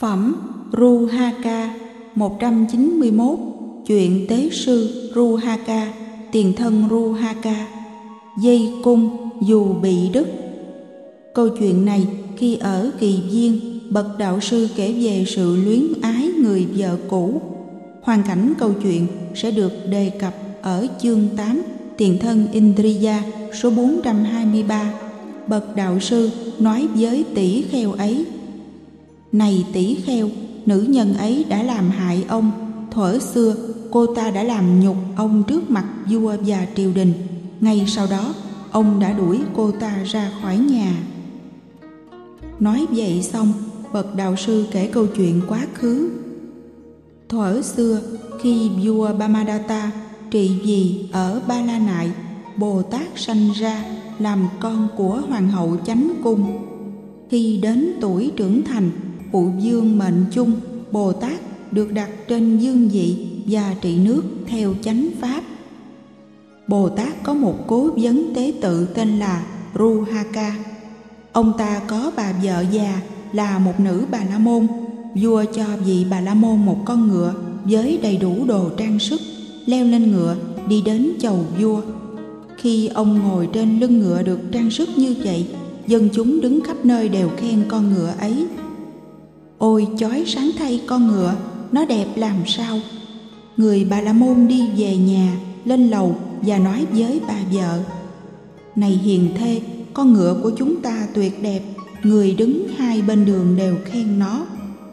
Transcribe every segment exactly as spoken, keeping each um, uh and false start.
Phẩm Ruhaka một trăm chín mươi mốt. Chuyện tế sư Ruhaka, tiền thân Ruhaka, dây cung dù bị đứt. Câu chuyện này khi ở Kỳ Viên, bậc đạo sư kể về sự luyến ái người vợ cũ. Hoàn cảnh câu chuyện sẽ được đề cập ở chương tám, tiền thân Indriya, số bốn trăm hai mươi ba. Bậc đạo sư nói với tỷ kheo ấy: Này tỷ kheo, nữ nhân ấy đã làm hại ông. Thuở xưa, cô ta đã làm nhục ông trước mặt vua và triều đình. Ngay sau đó, ông đã đuổi cô ta ra khỏi nhà. Nói vậy xong, bậc đạo sư kể câu chuyện quá khứ. Thuở xưa, khi vua Brahmadatta trị vì ở Ba La Nại, Bồ Tát sanh ra làm con của hoàng hậu Chánh Cung. Khi đến tuổi trưởng thành, phụ vương mệnh chung, Bồ Tát được đặt trên dương vị và trị nước theo chánh pháp. Bồ Tát có một cố vấn tế tự tên là Ruhaka. Ông ta có bà vợ già là một nữ Bà La Môn. Vua cho vị Bà La Môn một con ngựa với đầy đủ đồ trang sức, leo lên ngựa đi đến chầu vua. Khi ông ngồi trên lưng ngựa được trang sức như vậy, dân chúng đứng khắp nơi đều khen con ngựa ấy. Ôi chói sáng thay con ngựa, nó đẹp làm sao. Người Bà La Môn đi về nhà, lên lầu và nói với bà vợ: Này hiền thê, con ngựa của chúng ta tuyệt đẹp, người đứng hai bên đường đều khen nó.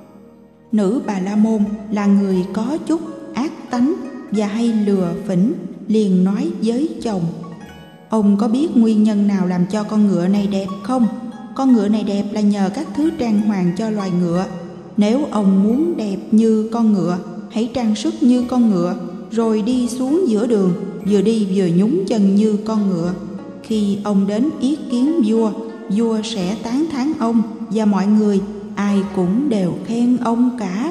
Nữ Bà La Môn là người có chút ác tánh và hay lừa phỉnh, liền nói với chồng: Ông có biết nguyên nhân nào làm cho con ngựa này đẹp không? Con ngựa này đẹp là nhờ các thứ trang hoàng cho loài ngựa. Nếu ông muốn đẹp như con ngựa, hãy trang sức như con ngựa, rồi đi xuống giữa đường, vừa đi vừa nhúng chân như con ngựa. Khi ông đến yết kiến vua, vua sẽ tán thán ông, và mọi người ai cũng đều khen ông cả.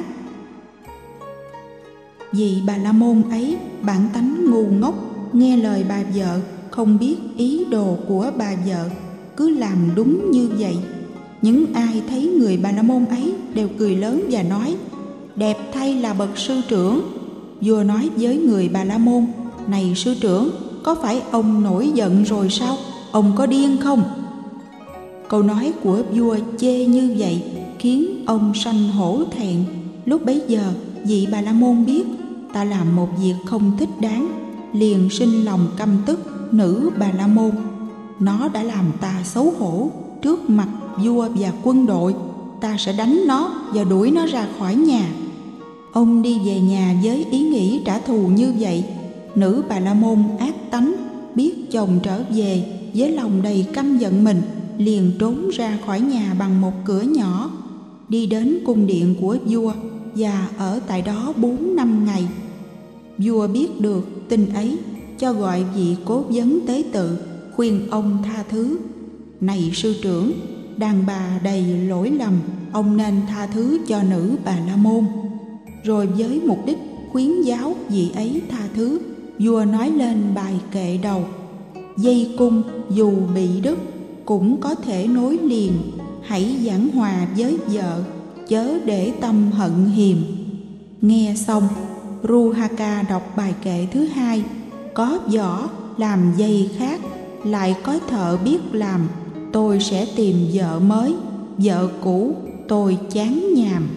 Vì Bà La Môn ấy bản tánh ngu ngốc, nghe lời bà vợ, không biết ý đồ của bà vợ, cứ làm đúng như vậy. Những ai thấy người Bà La Môn ấy đều cười lớn và nói: Đẹp thay là bậc sư trưởng. Vua nói với người Bà La Môn: Này sư trưởng, có phải ông nổi giận rồi sao? Ông có điên không? Câu nói của vua chê như vậy khiến ông sanh hổ thẹn. Lúc bấy giờ, vị Bà La Môn biết ta làm một việc không thích đáng, liền sinh lòng căm tức nữ Bà La Môn. Nó đã làm ta xấu hổ trước mặt vua và quân đội, ta sẽ đánh nó và đuổi nó ra khỏi nhà. Ông đi về nhà với ý nghĩ trả thù như vậy. Nữ Bà La Môn ác tánh, biết chồng trở về với lòng đầy căm giận mình, liền trốn ra khỏi nhà bằng một cửa nhỏ, đi đến cung điện của vua và ở tại đó bốn năm ngày. Vua biết được tin ấy, cho gọi vị cố vấn tế tự, khuyên ông tha thứ. Này sư trưởng, đàn bà đầy lỗi lầm, ông nên tha thứ cho nữ Bà La Môn. Rồi với mục đích khuyến giáo vị ấy tha thứ, vua nói lên bài kệ đầu: Dây cung dù bị đứt cũng có thể nối liền, hãy giảng hòa với vợ, chớ để tâm hận hiềm. Nghe xong, Ruhaka đọc bài kệ thứ hai: Có võ làm dây khác, lại có thợ biết làm, tôi sẽ tìm vợ mới, vợ cũ tôi chán nhàm.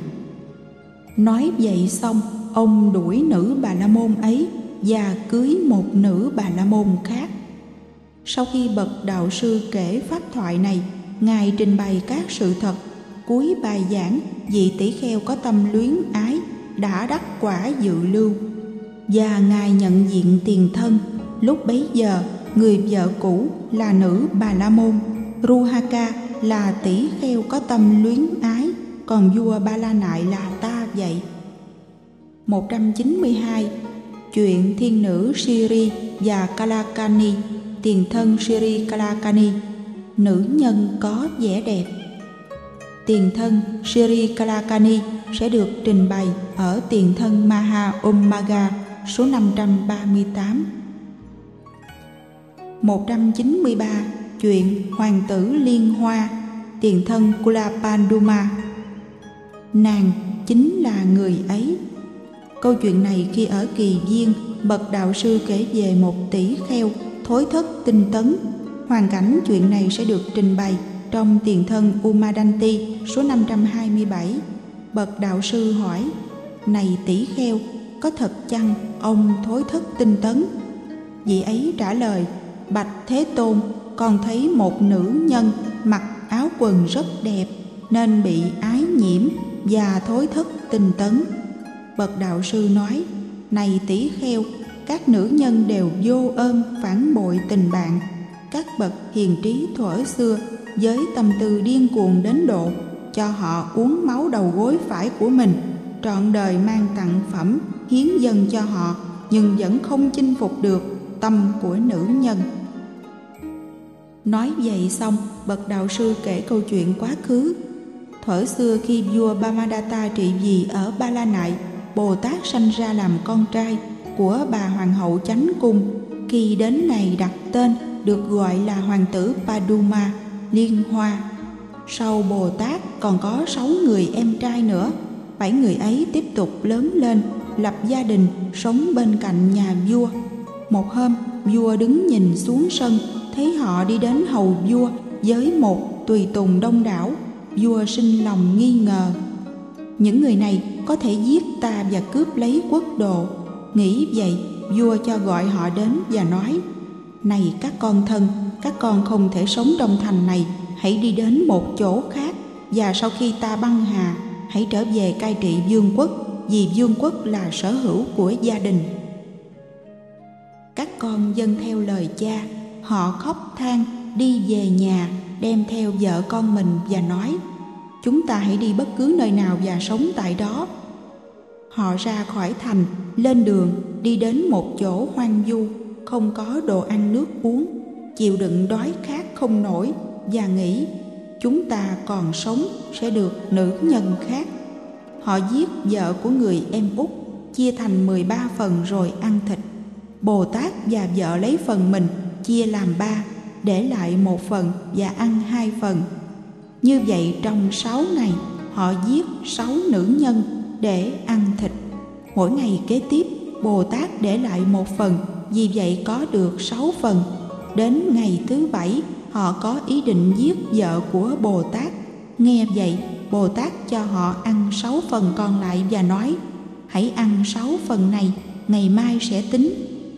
Nói vậy xong, ông đuổi nữ Bà La Môn ấy và cưới một nữ Bà La Môn khác. Sau khi bậc đạo sư kể pháp thoại này, ngài trình bày các sự thật. Cuối bài giảng, vị tỷ kheo có tâm luyến ái đã đắc quả dự lưu, và ngài nhận diện tiền thân. Lúc bấy giờ, người vợ cũ là nữ Bà La Môn, Ruhaka là tỷ kheo có tâm luyến ái, còn vua Ba La Nại là ta vậy. một trăm chín mươi hai. Chuyện thiên nữ Siri và Kalakani, tiền thân Siri Kalakani, nữ nhân có vẻ đẹp. Tiền thân Siri Kalakani sẽ được trình bày ở tiền thân Maha Ommaga, số năm trăm ba mươi tám. một trăm chín mươi ba. Chuyện hoàng tử Liên Hoa, tiền thân Kulapanduma. nàng chính là người ấy. Câu chuyện này khi ở Kỳ Viên, bậc đạo sư kể về một tỷ kheo thối thất tinh tấn. Hoàn cảnh chuyện này sẽ được trình bày trong Tiền thân Umadanti số năm trăm hai mươi bảy. Bậc đạo sư hỏi: này tỷ kheo, có thật chăng ông thối thất tinh tấn? Vị ấy trả lời: bạch Thế Tôn, con thấy một nữ nhân mặc áo quần rất đẹp nên bị ái nhiễm và thối thất tinh tấn. Bậc đạo sư nói: này tỷ kheo, các nữ nhân đều vô ơn phản bội tình bạn. Các bậc hiền trí thuở xưa với tâm tư điên cuồng đến độ cho họ uống máu đầu gối phải của mình, trọn đời mang tặng phẩm hiến dâng cho họ, nhưng vẫn không chinh phục được tâm của nữ nhân. Nói vậy xong, bậc đạo sư kể câu chuyện quá khứ. Thuở xưa khi vua Brahmadatta trị vì ở Ba La Nại, Bồ Tát sanh ra làm con trai của bà hoàng hậu Chánh Cung. Khi đến ngày đặt tên, được gọi là hoàng tử Paduma, Liên Hoa. Sau Bồ Tát còn có sáu người em trai nữa. Bảy người ấy tiếp tục lớn lên, lập gia đình, sống bên cạnh nhà vua. Một hôm, vua đứng nhìn xuống sân, thấy họ đi đến hầu vua với một tùy tùng đông đảo. Vua sinh lòng nghi ngờ, những người này có thể giết ta và cướp lấy quốc độ. Nghĩ vậy, vua cho gọi họ đến và nói: này các con thân, các con không thể sống trong thành này, hãy đi đến một chỗ khác, và sau khi ta băng hà, hãy trở về cai trị vương quốc, vì vương quốc là sở hữu của gia đình. Các con vâng theo lời cha. Họ khóc than đi về nhà, đem theo vợ con mình và nói: chúng ta hãy đi bất cứ nơi nào và sống tại đó. Họ ra khỏi thành, lên đường, đi đến một chỗ hoang vu, không có đồ ăn nước uống, chịu đựng đói khát không nổi, và nghĩ chúng ta còn sống sẽ được nữ nhân khác. Họ giết vợ của người em út, chia thành mười ba phần rồi ăn thịt. Bồ Tát và vợ lấy phần mình, chia làm ba, để lại một phần và ăn hai phần. Như vậy trong sáu ngày, họ giết sáu nữ nhân để ăn thịt. Mỗi ngày kế tiếp, Bồ Tát để lại một phần, vì vậy có được sáu phần. Đến ngày thứ bảy, họ có ý định giết vợ của Bồ Tát. Nghe vậy, Bồ Tát cho họ ăn sáu phần còn lại và nói: hãy ăn sáu phần này, ngày mai sẽ tính.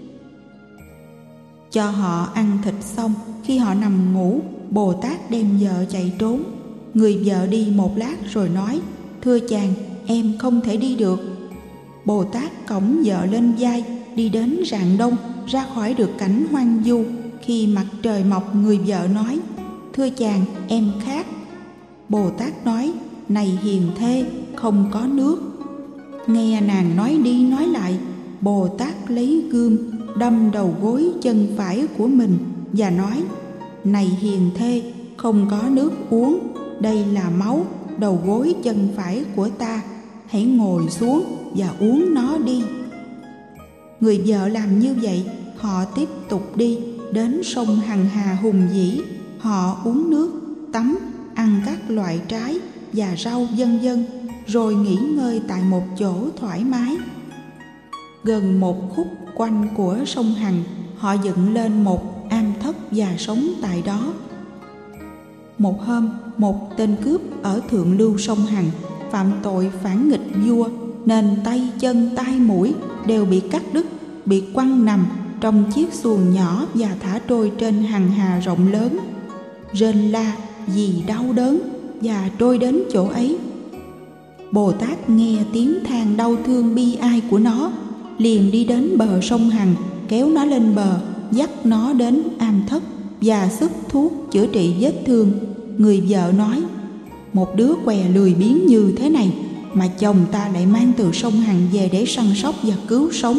Cho họ ăn thịt xong, khi họ nằm ngủ, Bồ Tát đem vợ chạy trốn. Người vợ đi một lát rồi nói: thưa chàng, em không thể đi được. Bồ Tát cõng vợ lên vai, đi đến rạng đông, ra khỏi được cảnh hoang vu. Khi mặt trời mọc, người vợ nói: thưa chàng, em khát. Bồ Tát nói: này hiền thê, không có nước. Nghe nàng nói đi nói lại, Bồ Tát lấy gươm đâm đầu gối chân phải của mình và nói: này hiền thê, không có nước uống, đây là máu đầu gối chân phải của ta, hãy ngồi xuống và uống nó đi. Người vợ làm như vậy. Họ tiếp tục đi đến sông Hằng Hà hùng vĩ. Họ uống nước, tắm, ăn các loại trái và rau vân vân, rồi nghỉ ngơi tại một chỗ thoải mái. Gần một khúc quanh của sông Hằng, họ dựng lên một am thất và sống tại đó. Một hôm, một tên cướp ở thượng lưu sông Hằng phạm tội phản nghịch vua, nên tay chân tai mũi đều bị cắt đứt, bị quăng nằm trong chiếc xuồng nhỏ và thả trôi trên Hằng Hà rộng lớn, rên la vì đau đớn và trôi đến chỗ ấy. Bồ Tát nghe tiếng than đau thương bi ai của nó, liền đi đến bờ sông Hằng, kéo nó lên bờ, dắt nó đến am thất và sức thuốc chữa trị vết thương. Người vợ nói: một đứa què lười biếng như thế này mà chồng ta lại mang từ sông Hằng về để săn sóc và cứu sống.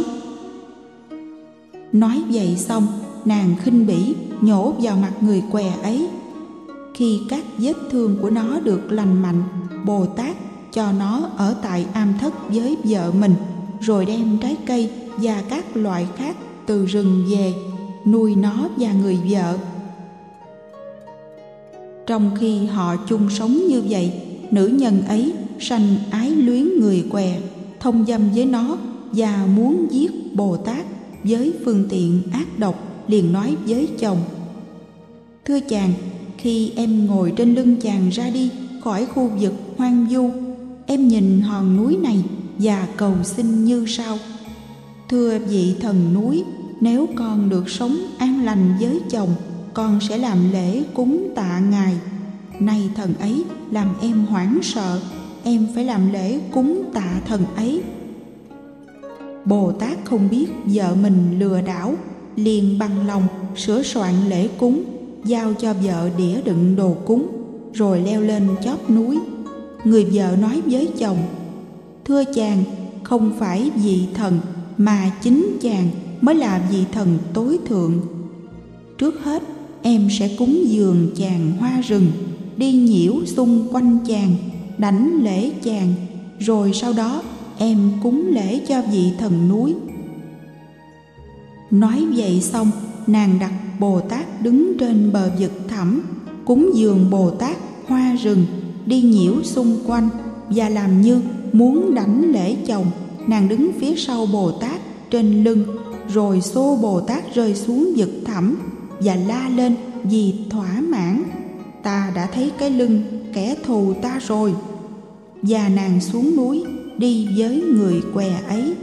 Nói vậy xong, nàng khinh bỉ nhổ vào mặt người què ấy. Khi các vết thương của nó được lành mạnh, Bồ Tát cho nó ở tại am thất với vợ mình, rồi đem trái cây và các loại khác từ rừng về, nuôi nó và người vợ. Trong khi họ chung sống như vậy, nữ nhân ấy sanh ái luyến người què, thông dâm với nó và muốn giết Bồ Tát với phương tiện ác độc, liền nói với chồng: Thưa chàng, khi em ngồi trên lưng chàng ra đi khỏi khu vực hoang vu, em nhìn hòn núi này và cầu xin như sau: Thưa vị thần núi, nếu con được sống an lành với chồng, con sẽ làm lễ cúng tạ ngài. Nay thần ấy làm em hoảng sợ, em phải làm lễ cúng tạ thần ấy. Bồ Tát không biết vợ mình lừa đảo, liền bằng lòng sửa soạn lễ cúng, giao cho vợ đĩa đựng đồ cúng, rồi leo lên chóp núi. Người vợ nói với chồng: Thưa chàng, không phải vị thần, mà chính chàng mới là vị thần tối thượng. Trước hết em sẽ cúng dường chàng hoa rừng, đi nhiễu xung quanh chàng, đảnh lễ chàng, rồi sau đó em cúng lễ cho vị thần núi. Nói vậy xong, nàng đặt Bồ Tát đứng trên bờ vực thẳm, cúng dường Bồ Tát hoa rừng, đi nhiễu xung quanh, và làm như muốn đảnh lễ chồng. Nàng đứng phía sau Bồ Tát trên lưng, rồi xô Bồ Tát rơi xuống vực thẳm và la lên vì thỏa mãn: Ta đã thấy cái lưng kẻ thù ta rồi. Và nàng xuống núi đi với người què ấy.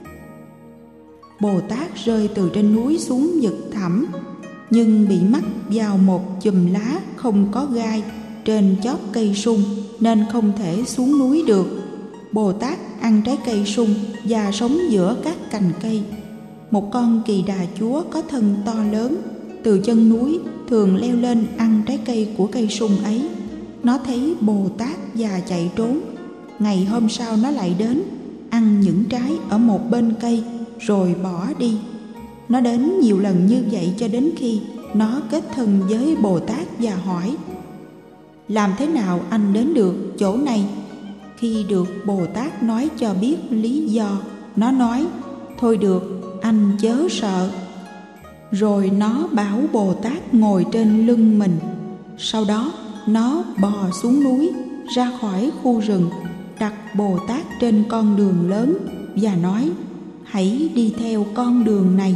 Bồ Tát rơi từ trên núi xuống vực thẳm, nhưng bị mắc vào một chùm lá không có gai trên chóp cây sung, nên không thể xuống núi được. Bồ Tát ăn trái cây sung và sống giữa các cành cây. Một con kỳ đà chúa có thân to lớn, từ chân núi thường leo lên ăn trái cây của cây sung ấy. Nó thấy Bồ Tát và chạy trốn. Ngày hôm sau nó lại đến, ăn những trái ở một bên cây, rồi bỏ đi. Nó đến nhiều lần như vậy cho đến khi nó kết thân với Bồ Tát và hỏi: Làm thế nào anh đến được chỗ này? Khi được Bồ Tát nói cho biết lý do, nó nói: Thôi được, anh chớ sợ. Rồi nó bảo Bồ Tát ngồi trên lưng mình. Sau đó nó bò xuống núi, ra khỏi khu rừng, đặt Bồ Tát trên con đường lớn và nói: Hãy đi theo con đường này.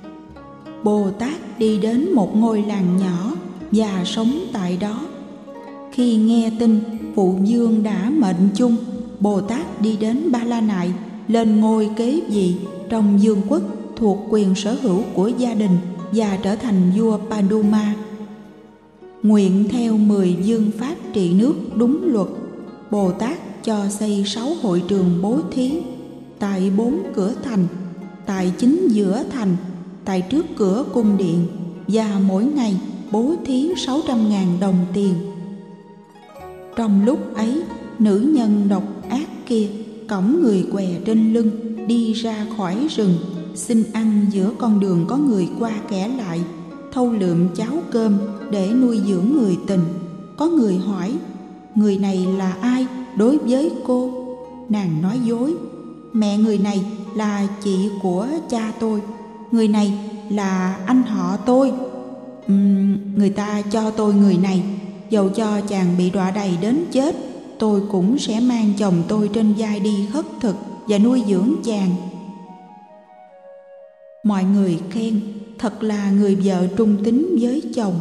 Bồ Tát đi đến một ngôi làng nhỏ và sống tại đó. Khi nghe tin phụ vương đã mệnh chung, Bồ Tát đi đến Ba La Nại, lên ngôi kế vị trong vương quốc thuộc quyền sở hữu của gia đình và trở thành vua Paduma. Nguyện theo mười vương pháp trị nước đúng luật, Bồ Tát cho xây sáu hội trường bố thí tại bốn cửa thành, tại chính giữa thành, tại trước cửa cung điện, và mỗi ngày bố thí sáu trăm ngàn đồng tiền. Trong lúc ấy, nữ nhân độc ác kia cõng người què trên lưng đi ra khỏi rừng, xin ăn giữa con đường có người qua kẻ lại, thâu lượm cháo cơm để nuôi dưỡng người tình. Có người hỏi: Người này là ai đối với cô? Nàng nói dối: Mẹ người này là chị của cha tôi, người này là anh họ tôi. uhm, Người ta cho tôi người này, dầu cho chàng bị đọa đầy đến chết, tôi cũng sẽ mang chồng tôi trên vai đi khất thực và nuôi dưỡng chàng. Mọi người khen thật là người vợ trung tín với chồng.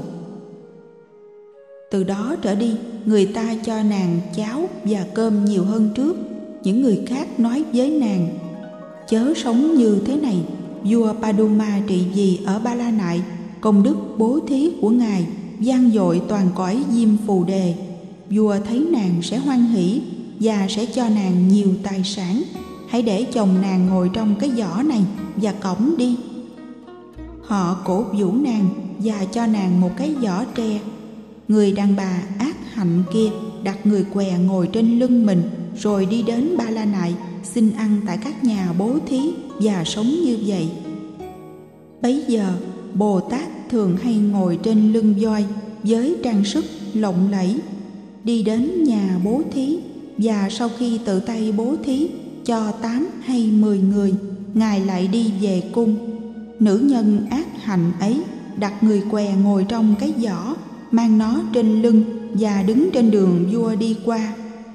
Từ đó trở đi, người ta cho nàng cháo và cơm nhiều hơn trước. Những người khác nói với nàng: Chớ sống như thế này, vua Paduma trị vì ở Ba La Nại, công đức bố thí của ngài vang dội toàn cõi Diêm Phù Đề. Vua thấy nàng sẽ hoan hỷ và sẽ cho nàng nhiều tài sản. Hãy để chồng nàng ngồi trong cái giỏ này và cõng đi. Họ cổ vũ nàng và cho nàng một cái giỏ tre. Người đàn bà ác hạnh kia đặt người què ngồi trên lưng mình, rồi đi đến Ba La Nại xin ăn tại các nhà bố thí và sống như vậy. Bấy giờ Bồ Tát thường hay ngồi trên lưng voi với trang sức lộng lẫy, đi đến nhà bố thí, và sau khi tự tay bố thí cho tám hay mười người, ngài lại đi về cung. Nữ nhân ác hạnh ấy đặt người què ngồi trong cái giỏ, mang nó trên lưng và đứng trên đường vua đi qua.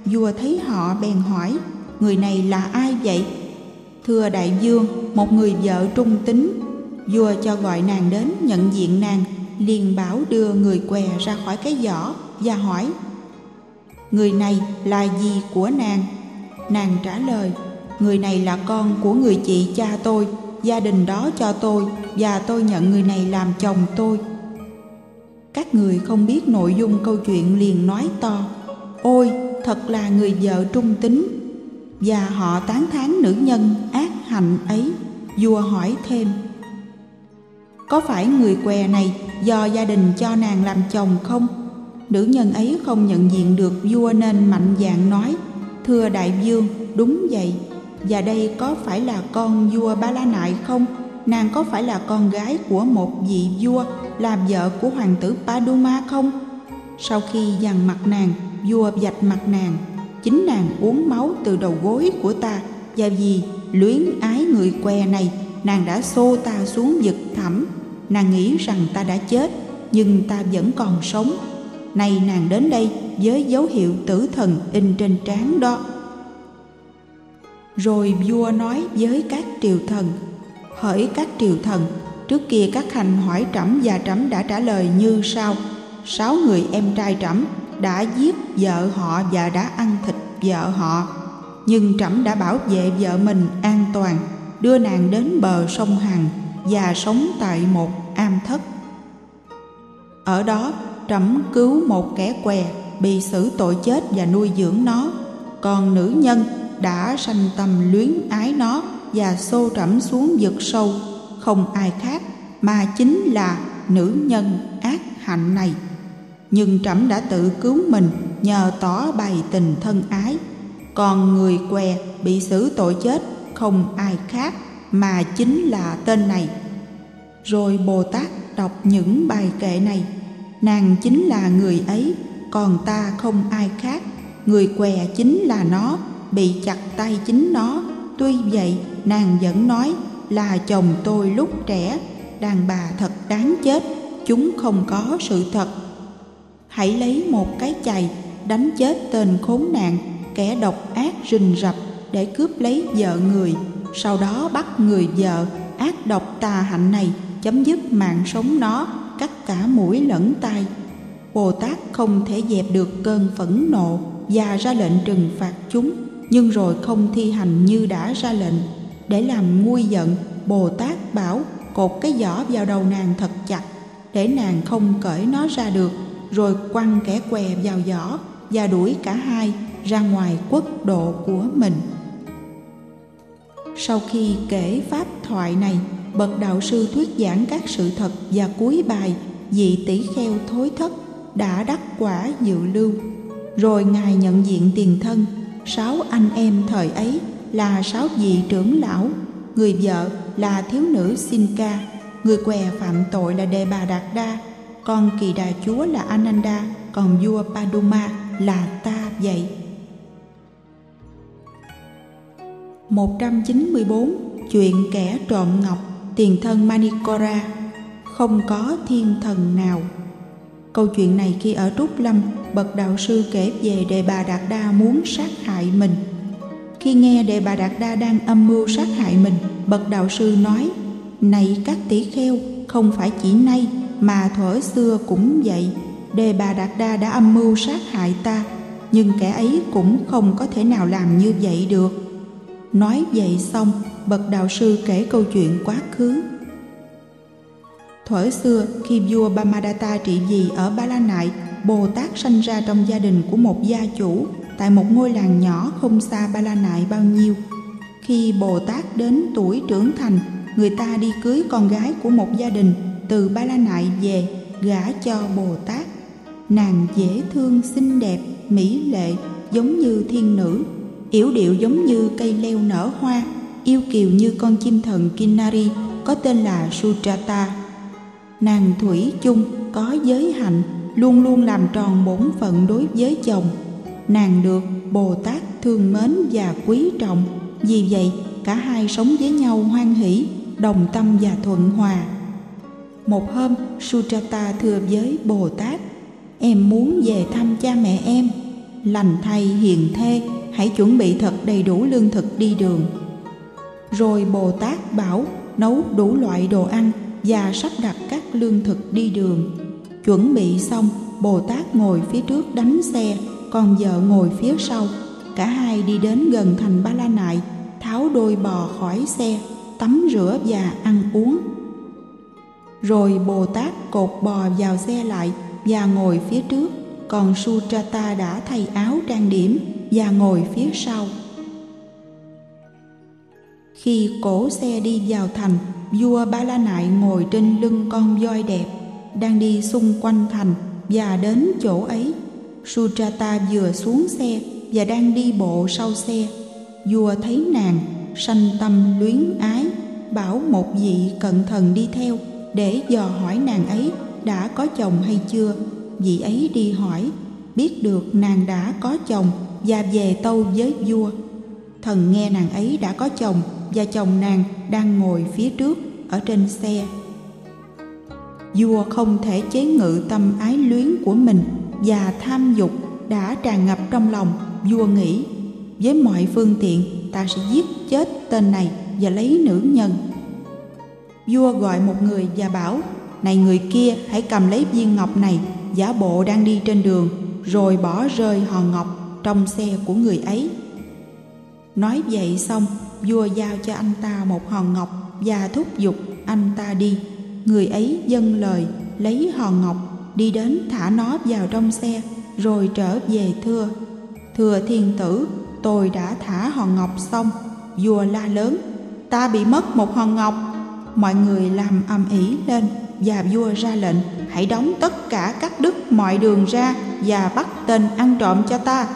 vua thấy họ bèn hỏi: người này là ai vậy? Thưa đại vương, một người vợ trung tín. Vua cho gọi nàng đến nhận diện nàng, liền bảo đưa người què ra khỏi cái giỏ và hỏi: người này là gì của nàng? Nàng trả lời: người này là con của người chị cha tôi, gia đình đó cho tôi, và tôi nhận người này làm chồng tôi. Các người không biết nội dung câu chuyện liền nói to: ôi, thật là người vợ trung tín. Và họ tán thán nữ nhân ác hạnh ấy. Vua hỏi thêm: có phải người què này do gia đình cho nàng làm chồng không? Nữ nhân ấy không nhận diện được vua nên mạnh dạn nói: thưa đại vương, đúng vậy. Và đây có phải là con vua Ba La Nại không? Nàng có phải là con gái của một vị vua, là vợ của hoàng tử Paduma không? Sau khi dằn mặt nàng, vua vạch mặt nàng: chính nàng uống máu từ đầu gối của ta, và vì luyến ái người què này, nàng đã xô ta xuống vực thẳm. Nàng nghĩ rằng ta đã chết, nhưng ta vẫn còn sống. Nay nàng đến đây với dấu hiệu tử thần in trên trán đó. Rồi vua nói với các triều thần: hỡi các triều thần, trước kia các khanh hỏi trẫm và trẫm đã trả lời như sau: sáu người em trai trẫm đã giết vợ họ và đã ăn thịt vợ họ, nhưng trẫm đã bảo vệ vợ mình an toàn, đưa nàng đến bờ sông Hằng và sống tại một am thất. Ở đó trẫm cứu một kẻ què bị xử tội chết và nuôi dưỡng nó, còn nữ nhân đã sanh tâm luyến ái nó và xô trẫm xuống vực sâu, không ai khác mà chính là nữ nhân ác hạnh này. Nhưng trẫm đã tự cứu mình nhờ tỏ bày tình thân ái, còn người què bị xử tội chết không ai khác mà chính là tên này. Rồi Bồ Tát đọc những bài kệ này: nàng chính là người ấy, còn ta không ai khác. Người què chính là nó, bị chặt tay chính nó. Tuy vậy nàng vẫn nói là chồng tôi lúc trẻ. Đàn bà thật đáng chết, chúng không có sự thật. Hãy lấy một cái chày đánh chết tên khốn nạn, kẻ độc ác rình rập để cướp lấy vợ người, sau đó bắt người vợ ác độc tà hạnh này chấm dứt mạng sống nó, cắt cả mũi lẫn tai. Bồ Tát không thể dẹp được cơn phẫn nộ và ra lệnh trừng phạt chúng, nhưng rồi không thi hành như đã ra lệnh. Để làm nguôi giận, Bồ Tát bảo cột cái giỏ vào đầu nàng thật chặt, để nàng không cởi nó ra được, rồi quăng kẻ què vào giỏ và đuổi cả hai ra ngoài quốc độ của mình. Sau khi kể pháp thoại này, bậc đạo sư thuyết giảng các sự thật và cuối bài vị tỷ kheo thối thất đã đắc quả dự lưu. Rồi ngài nhận diện tiền thân sáu anh em thời ấy là sáu vị trưởng lão. Người vợ là thiếu nữ Sinca, người què phạm tội là Đề Bà Đạt Đa, con kỳ đà chúa là Ananda, còn vua Paduma là ta vậy. một trăm chín mươi bốn. Chuyện kẻ trộm ngọc, tiền thân Manikora. Không có thiên thần nào. Câu chuyện này khi ở Trúc Lâm, bậc đạo sư kể về Đề Bà Đạt Đa muốn sát hại mình. Khi nghe Đề Bà Đạt Đa đang âm mưu sát hại mình, bậc đạo sư nói: này các tỷ kheo, không phải chỉ nay mà thuở xưa cũng vậy. Đề Bà Đạt Đa đã âm mưu sát hại ta, nhưng kẻ ấy cũng không có thể nào làm như vậy được. Nói vậy xong, bậc đạo sư kể câu chuyện quá khứ. Thuở xưa, khi vua Brahmadatta trị vì ở Ba La Nại, Bồ Tát sanh ra trong gia đình của một gia chủ tại một ngôi làng nhỏ không xa Ba La Nại bao nhiêu. Khi Bồ Tát đến tuổi trưởng thành, người ta đi cưới con gái của một gia đình từ Ba La Nại về gả cho Bồ Tát. Nàng dễ thương, xinh đẹp, mỹ lệ, giống như thiên nữ, yểu điệu giống như cây leo nở hoa, yêu kiều như con chim thần Kinnari có tên là Sujata. Nàng thủy chung có giới hạnh, luôn luôn làm tròn bổn phận đối với chồng. Nàng được Bồ Tát thương mến và quý trọng, vì vậy cả hai sống với nhau hoan hỷ, đồng tâm và thuận hòa. Một hôm, Sujata thưa với Bồ Tát: em muốn về thăm cha mẹ em. lành thay hiền thê, hãy chuẩn bị thật đầy đủ lương thực đi đường. Rồi Bồ Tát bảo nấu đủ loại đồ ăn và sắp đặt các lương thực đi đường. Chuẩn bị xong, Bồ Tát ngồi phía trước đánh xe, còn vợ ngồi phía sau. Cả hai đi đến gần thành Ba La Nại, tháo đôi bò khỏi xe, tắm rửa và ăn uống. Rồi Bồ Tát cột bò vào xe lại và ngồi phía trước, còn Sutrata đã thay áo trang điểm và ngồi phía sau. Khi cỗ xe đi vào thành, vua Ba La Nại ngồi trên lưng con voi đẹp, đang đi xung quanh thành và đến chỗ ấy. Sutrata vừa xuống xe và đang đi bộ sau xe. Vua thấy nàng, sanh tâm luyến ái, bảo một vị cận thần đi theo để dò hỏi nàng ấy đã có chồng hay chưa. Vị ấy đi hỏi, biết được nàng đã có chồng và về tâu với vua. Thần nghe nàng ấy đã có chồng và chồng nàng đang ngồi phía trước ở trên xe. Vua không thể chế ngự tâm ái luyến của mình và tham dục đã tràn ngập trong lòng. Vua nghĩ, với mọi phương tiện ta sẽ giết chết tên này và lấy nữ nhân. Vua gọi một người và bảo, này người kia, hãy cầm lấy viên ngọc này, giả bộ đang đi trên đường, rồi bỏ rơi hòn ngọc trong xe của người ấy. Nói vậy xong, vua giao cho anh ta một hòn ngọc và thúc giục anh ta đi. Người ấy dâng lời, lấy hòn ngọc, đi đến thả nó vào trong xe, rồi trở về thưa, thưa thiên tử, tôi đã thả hòn ngọc xong. Vua la lớn, ta bị mất một hòn ngọc. Mọi người làm ầm ĩ lên và vua ra lệnh, hãy đóng tất cả các đức mọi đường ra và bắt tên ăn trộm cho ta.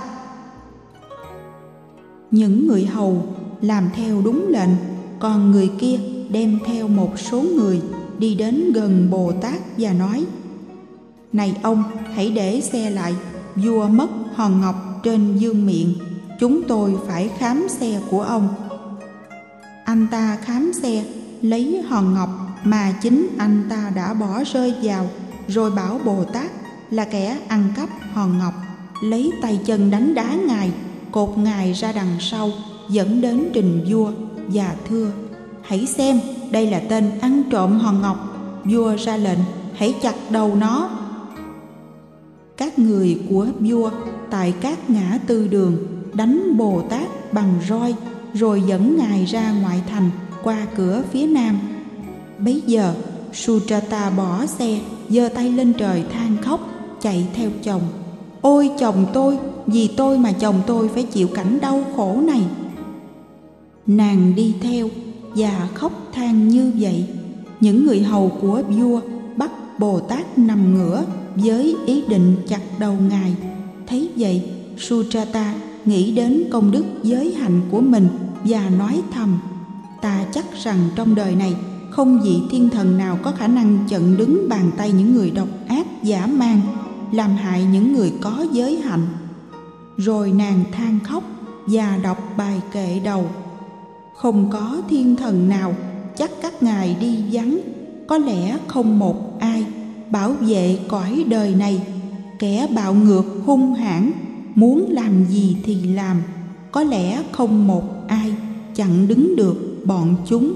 Những người hầu làm theo đúng lệnh, còn người kia đem theo một số người đi đến gần Bồ Tát và nói, này ông, hãy để xe lại, vua mất hòn ngọc trên vương miện, chúng tôi phải khám xe của ông. Anh ta khám xe, lấy hòn ngọc mà chính anh ta đã bỏ rơi vào, rồi bảo Bồ Tát là kẻ ăn cắp hòn ngọc, lấy tay chân đánh đá ngài, cột ngài ra đằng sau, dẫn đến trình vua và thưa, hãy xem, đây là tên ăn trộm hòn ngọc. Vua ra lệnh, hãy chặt đầu nó. Các người của vua tại các ngã tư đường đánh Bồ Tát bằng roi, rồi dẫn ngài ra ngoại thành qua cửa phía nam. Bấy giờ Sutrata bỏ xe, giơ tay lên trời than khóc, chạy theo chồng. Ôi chồng tôi, vì tôi mà chồng tôi phải chịu cảnh đau khổ này. Nàng đi theo và khóc than như vậy. Những người hầu của vua bắt Bồ Tát nằm ngửa với ý định chặt đầu ngài. Thấy vậy, Sutrata nghĩ đến công đức giới hạnh của mình và nói thầm, ta chắc rằng trong đời này không vị thiên thần nào có khả năng chặn đứng bàn tay những người độc ác dã man, làm hại những người có giới hạnh. Rồi nàng than khóc và đọc bài kệ đầu. Không có thiên thần nào, chắc các ngài đi vắng, có lẽ không một ai bảo vệ cõi đời này. Kẻ bạo ngược hung hãn, muốn làm gì thì làm, có lẽ không một ai chặn đứng được bọn chúng.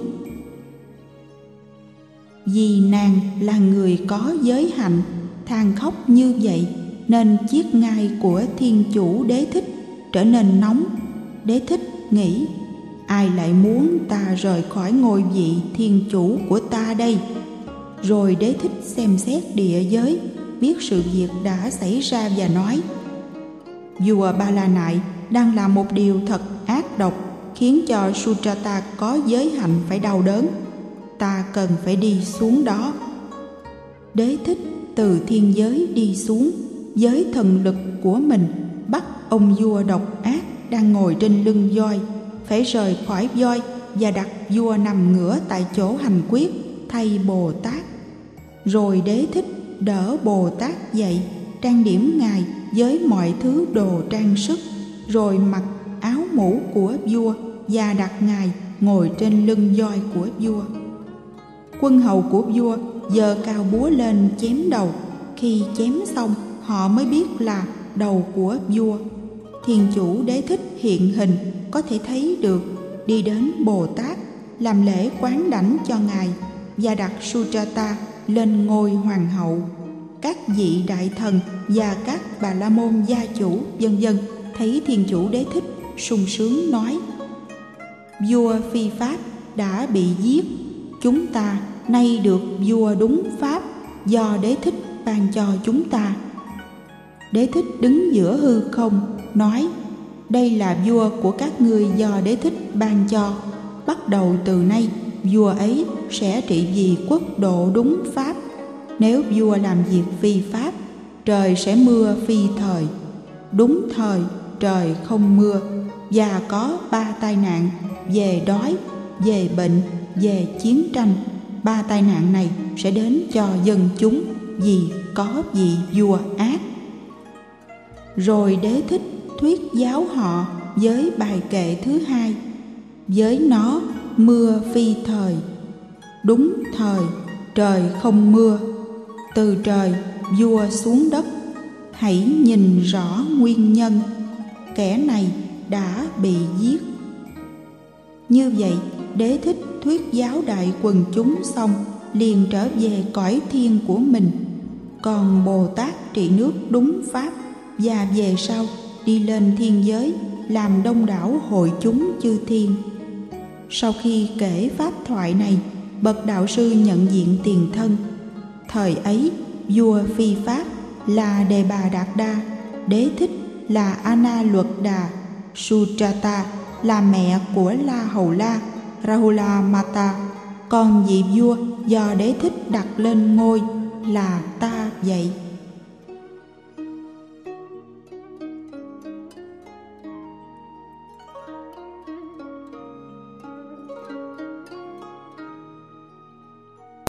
Vì nàng là người có giới hạnh, than khóc như vậy, nên chiếc ngai của thiên chủ Đế Thích trở nên nóng. Đế Thích nghĩ, ai lại muốn ta rời khỏi ngôi vị thiên chủ của ta đây? Rồi Đế Thích xem xét địa giới, biết sự việc đã xảy ra và nói, vua Ba La Nại đang làm một điều thật ác độc, khiến cho Sutrata có giới hạnh phải đau đớn. Ta cần phải đi xuống đó. Đế Thích từ thiên giới đi xuống, với thần lực của mình bắt ông vua độc ác đang ngồi trên lưng voi, phải rời khỏi voi và đặt vua nằm ngửa tại chỗ hành quyết thay Bồ Tát. Rồi Đế Thích đỡ Bồ Tát dậy, trang điểm ngài với mọi thứ đồ trang sức, rồi mặc áo mũ của vua và đặt ngài ngồi trên lưng voi của vua. Quân hầu của vua giơ cao búa lên chém đầu. Khi chém xong, họ mới biết là đầu của vua. Thiên Chủ Đế Thích hiện hình có thể thấy được, đi đến Bồ Tát làm lễ quán đảnh cho Ngài và đặt Sujata lên ngôi hoàng hậu. Các vị đại thần và các bà la môn gia chủ vân vân thấy Thiên Chủ Đế Thích sung sướng nói: vua phi pháp đã bị giết, chúng ta nay được vua đúng pháp do Đế Thích ban cho chúng ta. Đế Thích đứng giữa hư không nói: đây là vua của các ngươi do Đế Thích ban cho. Bắt đầu từ nay, vua ấy sẽ trị vì quốc độ đúng pháp. Nếu vua làm việc phi pháp, trời sẽ mưa phi thời. Đúng thời, trời không mưa. Và có ba tai nạn: về đói, về bệnh, về chiến tranh. Ba tai nạn này sẽ đến cho dân chúng vì có vị vua ác. Rồi Đế Thích thuyết giáo họ với bài kệ thứ hai: với nó mưa phi thời, đúng thời, trời không mưa. Từ trời vua xuống đất, hãy nhìn rõ nguyên nhân, kẻ này đã bị giết. Như vậy, Đế Thích thuyết giáo đại quần chúng xong, liền trở về cõi thiên của mình. Còn Bồ Tát trị nước đúng pháp, và về sau đi lên thiên giới làm đông đảo hội chúng chư thiên. Sau khi kể pháp thoại này, bậc đạo sư nhận diện tiền thân. Thời ấy, vua phi pháp là Đề Bà Đạt Đa, Đế Thích là Ana Luật Đà, Sujata là mẹ của La Hầu La, Rahula Mata, còn vị vua do Đế Thích đặt lên ngôi là ta vậy.